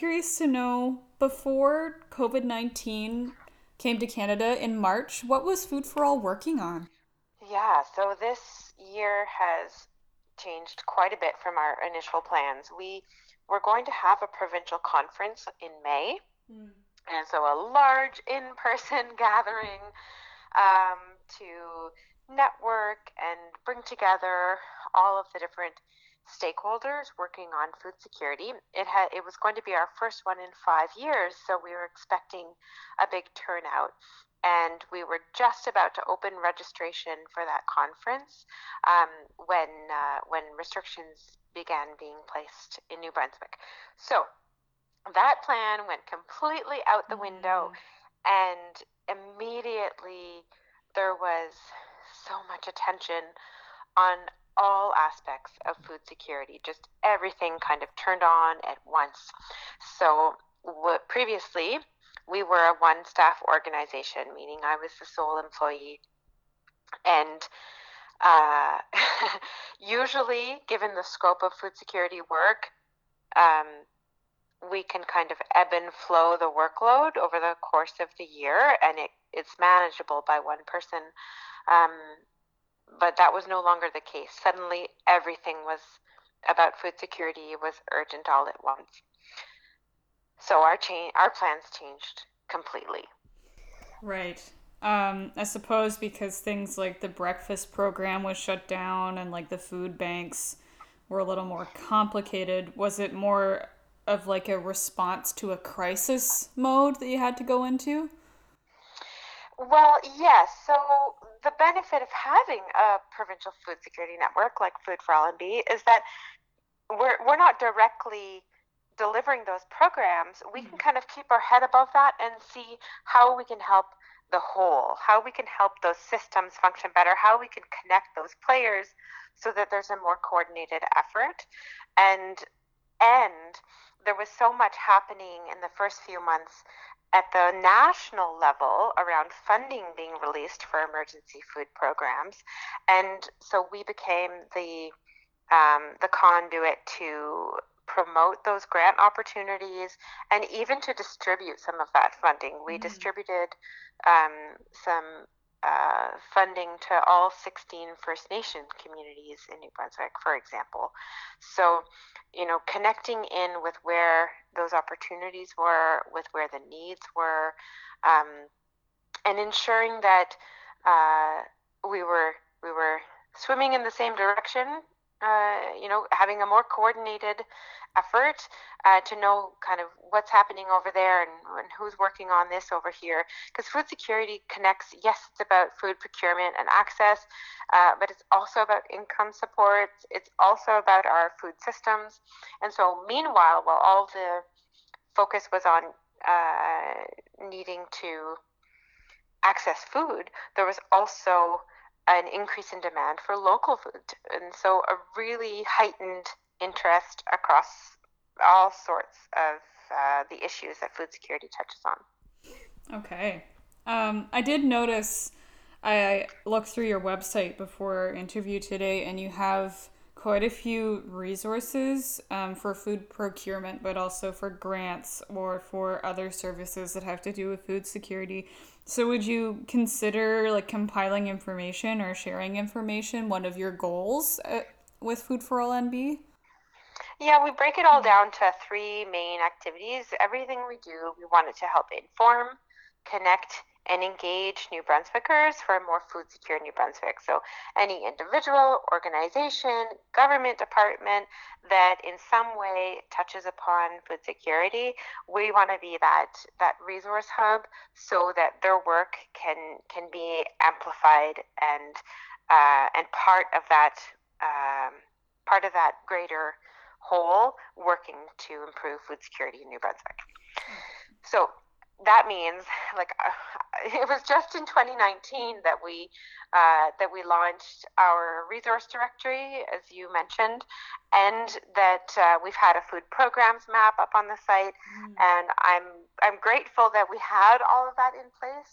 Curious to know, before COVID-19 came to Canada in March, what was Food for All working on? Yeah, so this year has changed quite a bit from our initial plans. We were going to have a provincial conference in May, Mm. and so a large in-person gathering to network and bring together all of the different stakeholders working on food security. It was going to be our first one in 5 years, so we were expecting a big turnout. And we were just about to open registration for that conference um, when restrictions began being placed in New Brunswick. So that plan went completely out the window, Mm. and immediately there was so much attention on all aspects of food security. Just everything kind of turned on at once. So, previously, we were a one staff organization, meaning I was the sole employee. And uh, usually, given the scope of food security work, um, we can kind of ebb and flow the workload over the course of the year, and it's manageable by one person. Um, but that was no longer the case. Suddenly, everything was about food security was urgent all at once. So our plans changed completely. Right. I suppose because things like the breakfast program was shut down and like the food banks were a little more complicated, was it more of like a response to a crisis mode that you had to go into? Well, yes. So the benefit of having a provincial food security network like Food for L&B is that we're not directly delivering those programs. We can kind of keep our head above that and see how we can help the whole, how we can help those systems function better, how we can connect those players so that there's a more coordinated effort. And and there was so much happening in the first few months at the national level around funding being released for emergency food programs. And so we became the conduit to promote those grant opportunities and even to distribute some of that funding. We Mm. distributed some funding to all 16 First Nation communities in New Brunswick, for example. So, connecting in with where those opportunities were, with where the needs were, um, and ensuring that uh, we were swimming in the same direction. Having a more coordinated effort to know kind of what's happening over there and who's working on this over here. Because food security connects, yes, it's about food procurement and access, but it's also about income support. It's also about our food systems. And so, meanwhile, while all the focus was on needing to access food, there was also an increase in demand for local food. And so a really heightened interest across all sorts of the issues that food security touches on. Okay. I did notice, I looked through your website before our interview today, and you have quite a few resources for food procurement, but also for grants or for other services that have to do with food security. So, would you consider like compiling information or sharing information one of your goals with Food for All NB? Yeah, we break it all down to three main activities. Everything we do, we want it to help inform, connect, and engage New Brunswickers for more food secure New Brunswick. So, any individual, organization, government department that in some way touches upon food security, we want to be that resource hub so that their work can be amplified and um, part of that greater whole working to improve food security in New Brunswick. So that means like it was just in 2019 that we launched our resource directory, as you mentioned, and that we've had a food programs map up on the site. Mm. And I'm grateful that we had all of that in place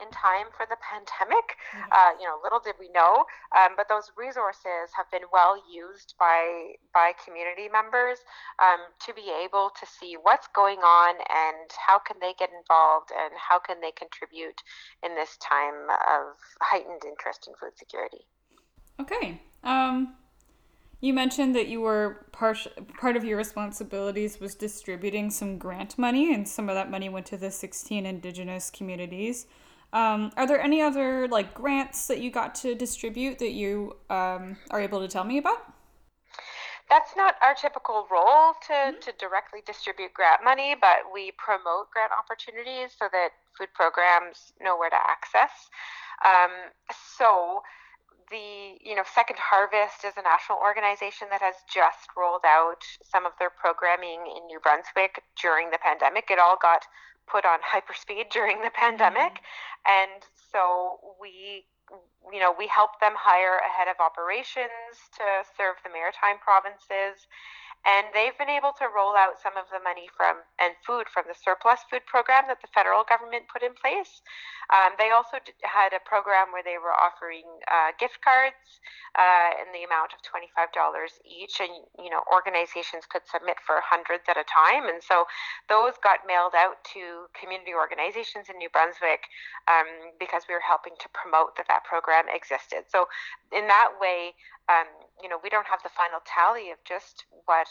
in time for the pandemic. Yeah. Little did we know, but those resources have been well used by community members to be able to see what's going on and how can they get involved and how can they contribute in this time of heightened interest in food security. Okay. You mentioned that you were part of your responsibilities was distributing some grant money, and some of that money went to the 16 Indigenous communities. Are there any other like grants that you got to distribute that you are able to tell me about? That's not our typical role to directly distribute grant money, but we promote grant opportunities so that food programs know where to access. Um, so Second Harvest is a national organization that has just rolled out some of their programming in New Brunswick during the pandemic. It all got put on hyperspeed during the pandemic, and so we help them hire a head of operations to serve the maritime provinces, and they've been able to roll out some of the money from the surplus food program that the federal government put in place. They also had a program where they were offering gift cards in the amount of $25 each, and organizations could submit for hundreds at a time, and so those got mailed out to community organizations in New Brunswick because we were helping to promote that program existed. So in that way, we don't have the final tally of just what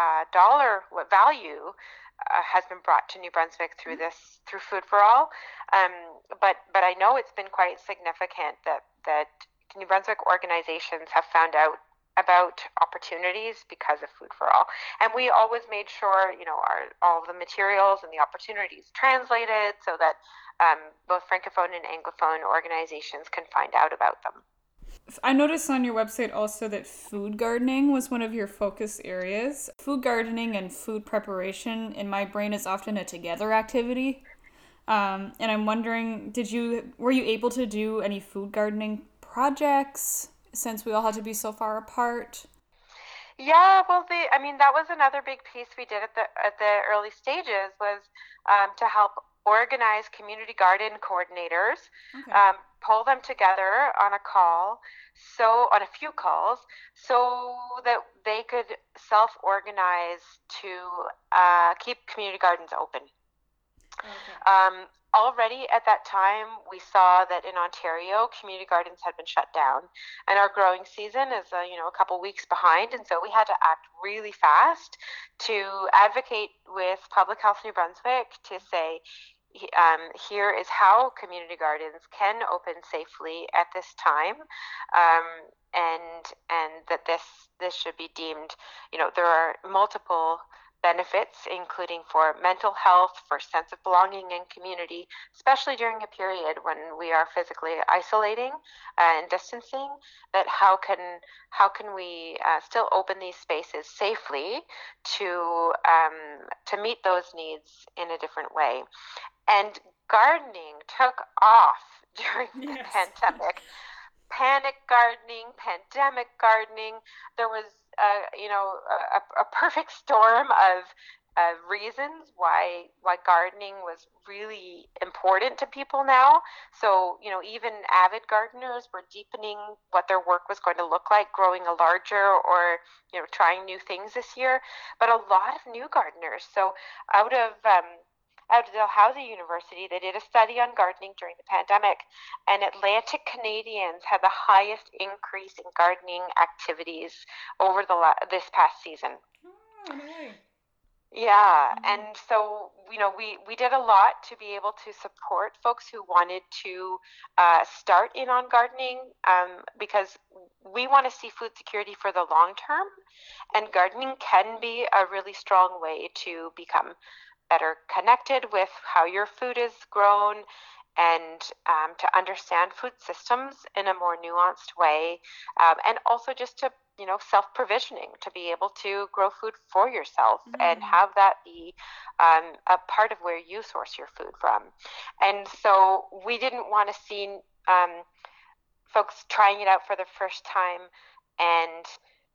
value has been brought to New Brunswick through Food for All. But I know it's been quite significant that New Brunswick organizations have found out about opportunities because of Food for All. And we always made sure, all the materials and the opportunities translated so that both Francophone and Anglophone organizations can find out about them. I noticed on your website also that food gardening was one of your focus areas. Food gardening and food preparation in my brain is often a together activity. And I'm wondering, were you able to do any food gardening projects since we all had to be so far apart? Yeah, well, that was another big piece we did at the early stages was to help organize community garden coordinators, Okay. pull them together on on a few calls, so that they could self-organize to keep community gardens open. Okay. Already at that time, we saw that in Ontario, community gardens had been shut down, and our growing season is a couple weeks behind, and so we had to act really fast to advocate with Public Health New Brunswick to say, here is how community gardens can open safely at this time, and that this should be deemed. There are multiple benefits, including for mental health, for sense of belonging and community, especially during a period when we are physically isolating and distancing. That how can we still open these spaces safely to meet those needs in a different way? And gardening took off during the pandemic. Panic gardening, pandemic gardening. There was, a perfect storm of reasons why gardening was really important to people now. So, even avid gardeners were deepening what their work was going to look like, growing a larger or, trying new things this year. But a lot of new gardeners. So out of Dalhousie University, they did a study on gardening during the pandemic, and Atlantic Canadians had the highest increase in gardening activities over this past season. Oh, no way. Yeah, and so we did a lot to be able to support folks who wanted to start in on gardening, because we want to see food security for the long term, and gardening can be a really strong way to become better connected with how your food is grown, and to understand food systems in a more nuanced way, and also just to self-provisioning, to be able to grow food for yourself and have that be a part of where you source your food from. And so we didn't want to see folks trying it out for the first time and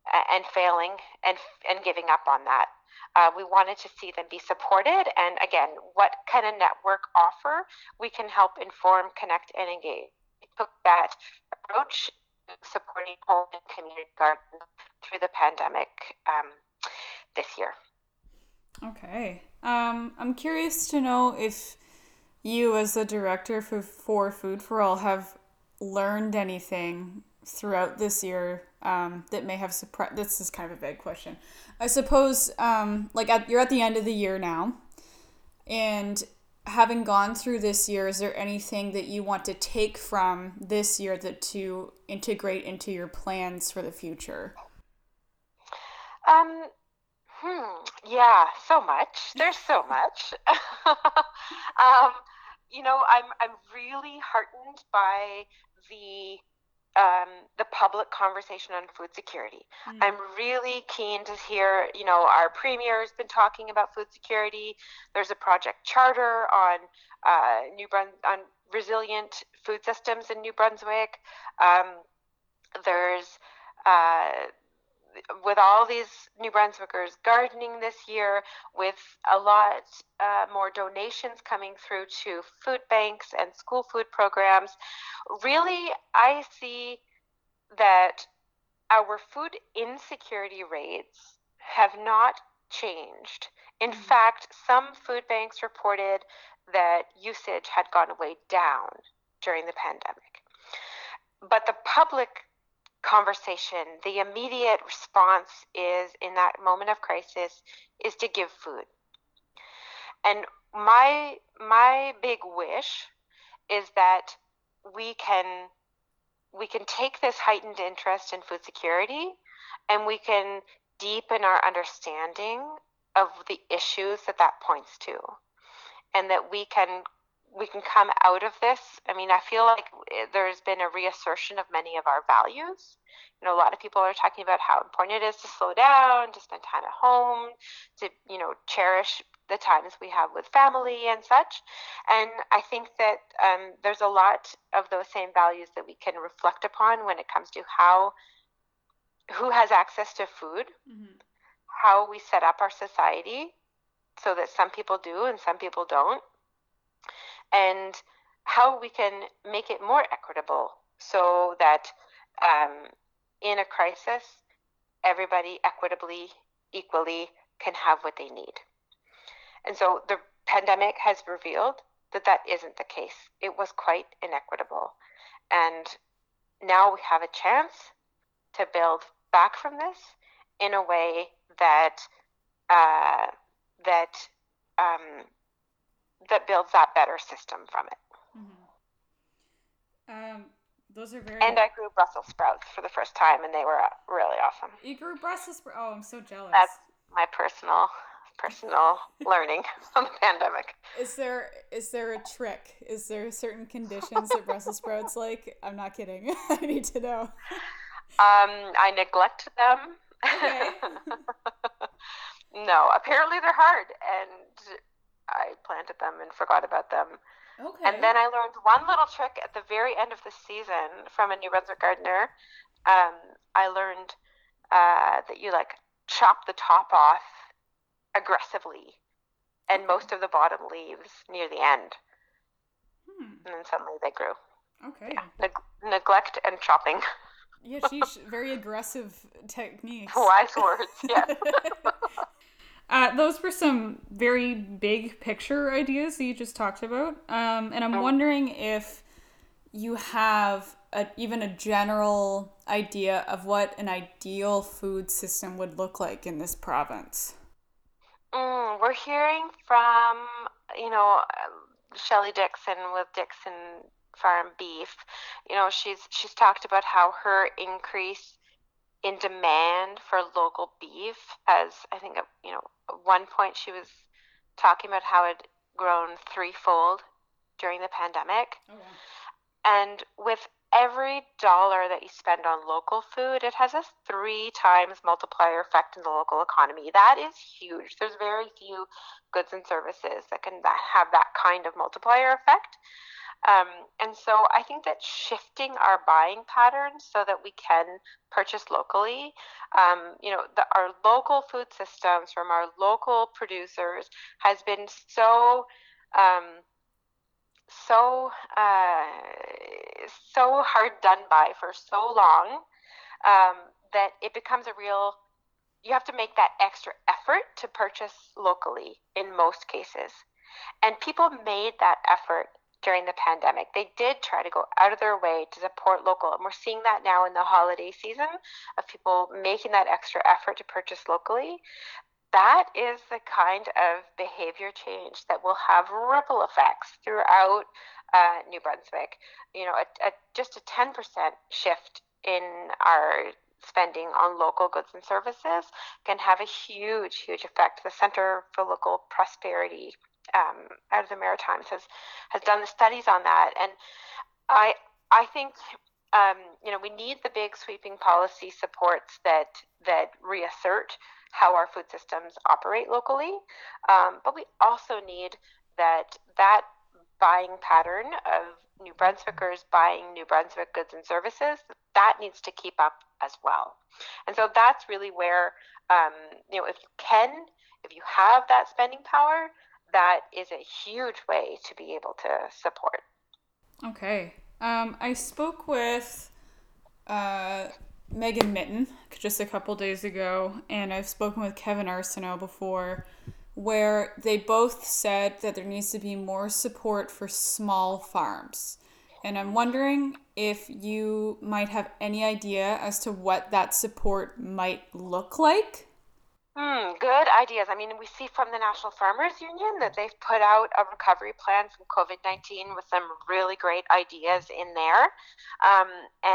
and failing and giving up on that. We wanted to see them be supported, and again, what kind of network offer we can help inform, connect, and engage. We took that approach, supporting home and community gardens through the pandemic this year. Okay. I'm curious to know if you, as the director for Food for All, have learned anything throughout this year that may have surprised. This is kind of a vague question. I suppose, you're at the end of the year now, and having gone through this year, is there anything that you want to take from this year that to integrate into your plans for the future? Um, yeah, so much. There's so much. um, I'm really heartened by the the public conversation on food security. Mm. I'm really keen to hear, our premier's been talking about food security. There's a project charter on on resilient food systems in New Brunswick. Um, there's uh, with all these New Brunswickers gardening this year, with a lot more donations coming through to food banks and school food programs, really, I see that our food insecurity rates have not changed. In fact, some food banks reported that usage had gone way down during the pandemic. But the public conversation, the immediate response is in that moment of crisis is to give food. And my big wish is that we can take this heightened interest in food security and we can deepen our understanding of the issues that points to, and that we can come out of this. I mean, I feel like there's been a reassertion of many of our values. A lot of people are talking about how important it is to slow down, to spend time at home, to, cherish the times we have with family and such. And I think that there's a lot of those same values that we can reflect upon when it comes to who has access to food, how we set up our society so that some people do and some people don't, and how we can make it more equitable so that in a crisis, everybody equitably, equally can have what they need. And so the pandemic has revealed that isn't the case. It was quite inequitable. And now we have a chance to build back from this in a way that builds that better system from it. Those are very. And I grew Brussels sprouts for the first time, and they were really awesome. You grew Brussels sprouts? Oh, I'm so jealous. That's my personal learning from the pandemic. Is there a trick? Is there certain conditions that Brussels sprouts like? I'm not kidding. I need to know. I neglect them. Okay. No, apparently they're hard, and I planted them and forgot about them. Okay. And then I learned one little trick at the very end of the season from a New Brunswick gardener. I learned that you chop the top off aggressively and most of the bottom leaves near the end. And then suddenly they grew. Okay. Yeah. Neglect and chopping. Yeah, she's very aggressive techniques. Wise words, yeah. Those were some very big picture ideas that you just talked about. And I'm wondering if you have even a general idea of what an ideal food system would look like in this province. We're hearing from, Shelley Dixon with Dixon Farm Beef. She's talked about how her increase in demand for local beef has, I think, at one point she was talking about how it grown threefold during the pandemic. Oh, wow. And with every dollar that you spend on local food, it has a 3 times multiplier effect in the local economy. That is huge. There's very few goods and services that can have that kind of multiplier effect. Um, and so I think that shifting our buying patterns so that we can purchase locally, our local food systems from our local producers has been um, so so hard done by for so long, um, that it becomes a real, you have to make that extra effort to purchase locally in most cases. And people made that effort during the pandemic. They did try to go out of their way to support local. And we're seeing that now in the holiday season of people making that extra effort to purchase locally. That is the kind of behavior change that will have ripple effects throughout New Brunswick. Just a 10% shift in our spending on local goods and services can have a huge, huge effect. The Center for Local Prosperity out of the Maritimes has done the studies on that, and I I think we need the big sweeping policy supports that reassert how our food systems operate locally, but we also need that buying pattern of New Brunswickers buying New Brunswick goods and services, that needs to keep up as well. And so that's really where, if you have that spending power, that is a huge way to be able to support. Okay. I spoke with uh, Megan Mitten just a couple days ago, and I've spoken with Kevin Arsenault before, where they both said that there needs to be more support for small farms. And I'm wondering if you might have any idea as to what that support might look like. Good ideas. I mean, we see from the National Farmers Union that they've put out a recovery plan from COVID-19 with some really great ideas in there. Um,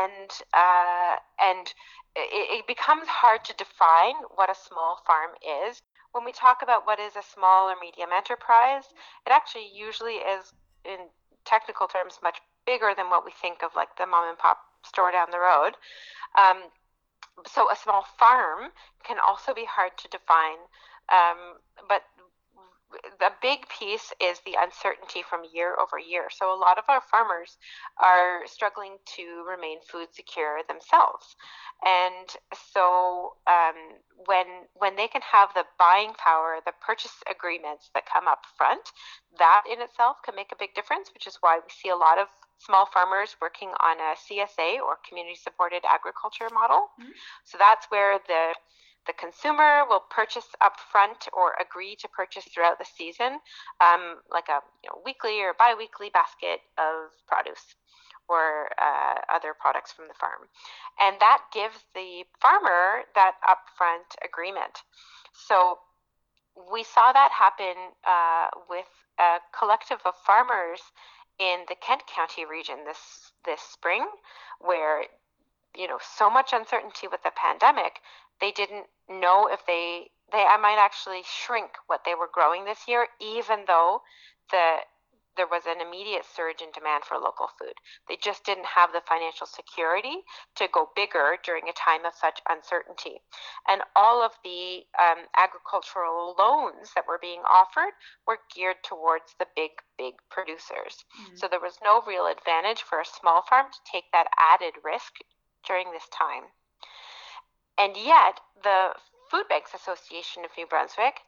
and it becomes hard to define what a small farm is. When we talk about what is a small or medium enterprise, it actually usually is, in technical terms, much bigger than what we think of, like the mom and pop store down the road. Um, so a small farm can also be hard to define, but the big piece is the uncertainty from year over year. So a lot of our farmers are struggling to remain food secure themselves, and so when they can have the buying power, the purchase agreements that come up front, that in itself can make a big difference. Which is why we see a lot of small farmers working on a CSA, or community supported agriculture model. Mm-hmm. So that's where the consumer will purchase upfront or agree to purchase throughout the season, like a weekly or bi-weekly basket of produce or other products from the farm. And that gives the farmer that upfront agreement. So we saw that happen with a collective of farmers in the Kent County region this spring, where so much uncertainty with the pandemic, they didn't know if I might actually shrink what they were growing this year, even though there was an immediate surge in demand for local food. They just didn't have the financial security to go bigger during a time of such uncertainty. And all of the agricultural loans that were being offered were geared towards the big producers. Mm-hmm. So there was no real advantage for a small farm to take that added risk during this time. And yet, the Food Banks Association of New Brunswick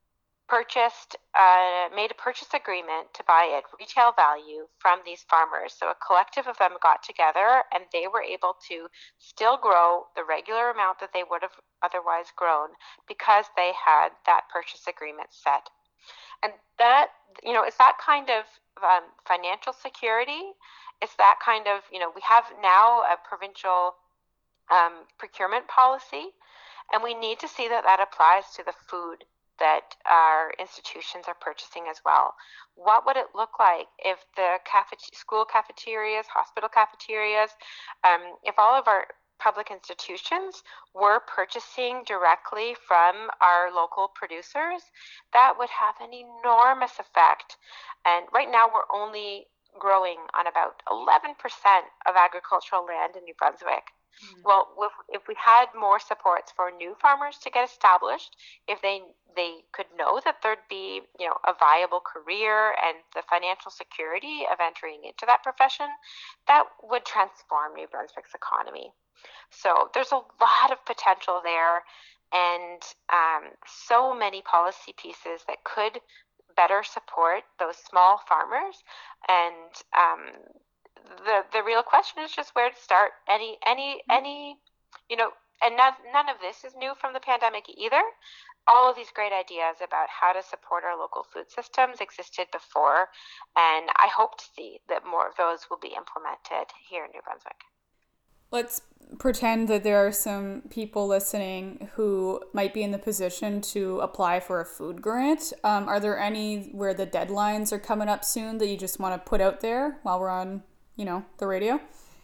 made a purchase agreement to buy at retail value from these farmers. So a collective of them got together, and they were able to still grow the regular amount that they would have otherwise grown because they had that purchase agreement set. And that, it's that kind of financial security. It's that kind of, we have now a provincial procurement policy, and we need to see that applies to the food that our institutions are purchasing as well. What would it look like if the school cafeterias, hospital cafeterias, if all of our public institutions were purchasing directly from our local producers? That would have an enormous effect. And right now we're only growing on about 11% of agricultural land in New Brunswick. Well, if we had more supports for new farmers to get established, if they they could know that there'd be, a viable career and the financial security of entering into that profession, that would transform New Brunswick's economy. So there's a lot of potential there, and so many policy pieces that could better support those small farmers. And the real question is just where to start. Any, and none of this is new from the pandemic either. All of these great ideas about how to support our local food systems existed before, and I hope to see that more of those will be implemented here in New Brunswick. Let's pretend that there are some people listening who might be in the position to apply for a food grant. Are there any where the deadlines are coming up soon that you just want to put out there while we're on, the radio?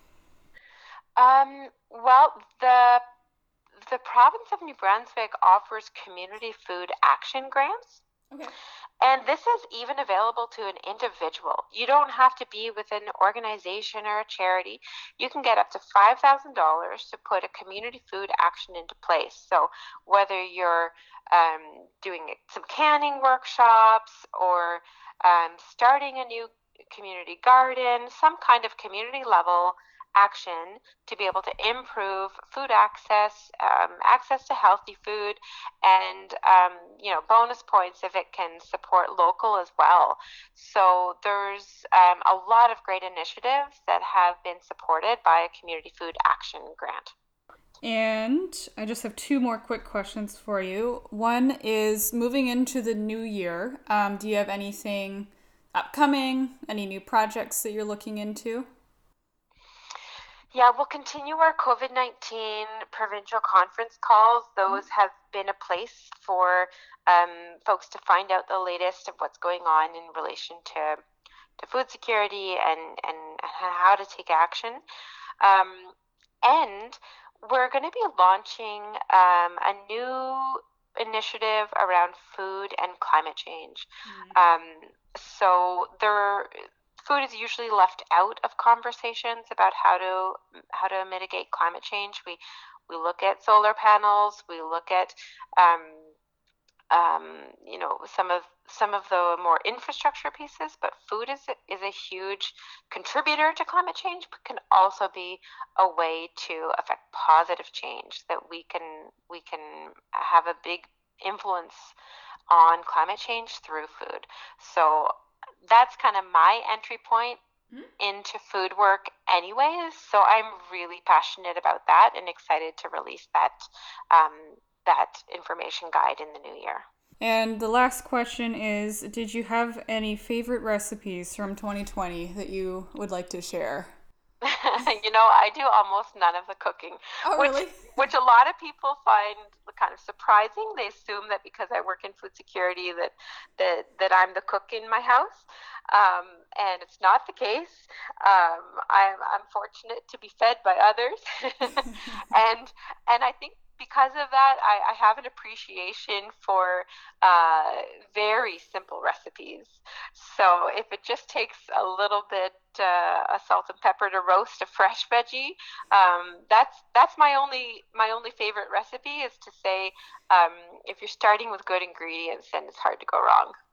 Well, the province of New Brunswick offers community food action grants. Okay. And this is even available to an individual. You don't have to be with an organization or a charity. You can get up to $5,000 to put a community food action into place. So whether you're doing some canning workshops or starting a new community garden, some kind of community level action to be able to improve food access, access to healthy food, and bonus points if it can support local as well. So there's a lot of great initiatives that have been supported by a community food action grant. And I just have two more quick questions for you. One is, moving into the new year, do you have anything upcoming, any new projects that you're looking into? Yeah, we'll continue our COVID-19 provincial conference calls. Those have been a place for folks to find out the latest of what's going on in relation to food security and how to take action. And we're going to be launching a new initiative around food and climate change. So food is usually left out of conversations about how to mitigate climate change. We look at solar panels. We look at some of the more infrastructure pieces, but food is a huge contributor to climate change, but can also be a way to affect positive change, that we can have a big influence on climate change through food. So that's kind of my entry point into food work anyways. So I'm really passionate about that and excited to release that information guide in the new year. And the last question is, did you have any favorite recipes from 2020 that you would like to share? I do almost none of the cooking. Oh, really? Which a lot of people find kind of surprising. They assume that because I work in food security that I'm the cook in my house, and it's not the case. I'm fortunate to be fed by others, and I think because of that, I have an appreciation for very simple recipes. So if it just takes a little bit of salt and pepper to roast a fresh veggie, that's my only favorite recipe, is to say if you're starting with good ingredients, then it's hard to go wrong.